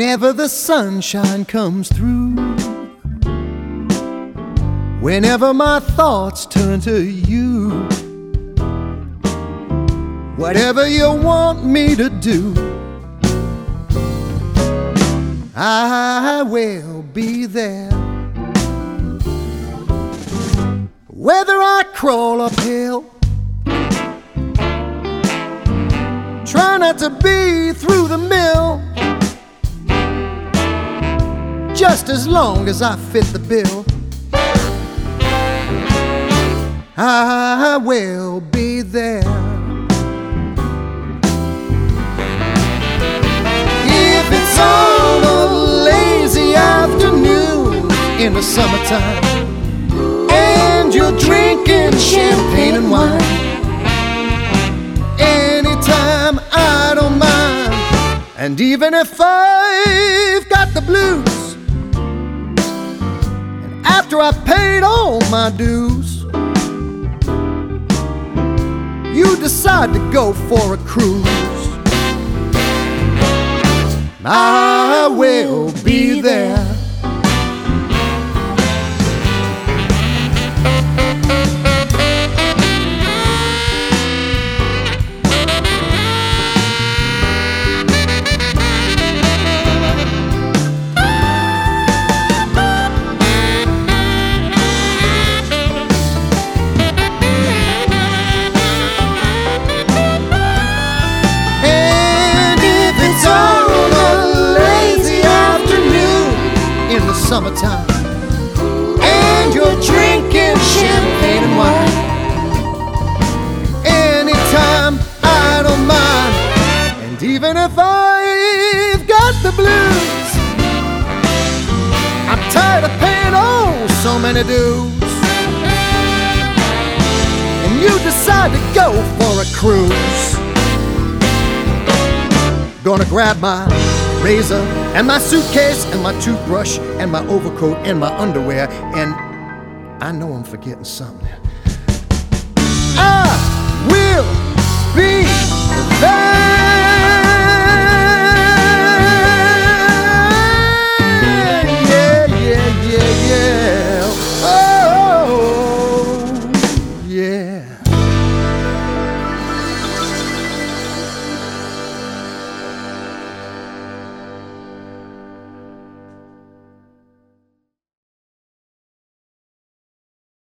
whenever the sunshine comes through, whenever my thoughts turn to you, whatever you want me to do, I will be there. Whether I crawl uphill, try not to be through the mill, just as long as I fit the bill, I will be there. If it's on a lazy afternoon in the summertime, and you're drinking champagne and wine, anytime, I don't mind. And even if I've got the blues, and after I've paid all my dues, you decide to go for a cruise, I will be there. Summertime, and you're drinking champagne and wine, anytime, I don't mind. And even if I've got the blues, I'm tired of paying oh so many dues, and you decide to go for a cruise. Gonna grab my razor and my suitcase and my toothbrush and my overcoat and my underwear, and I know I'm forgetting something. I will be there.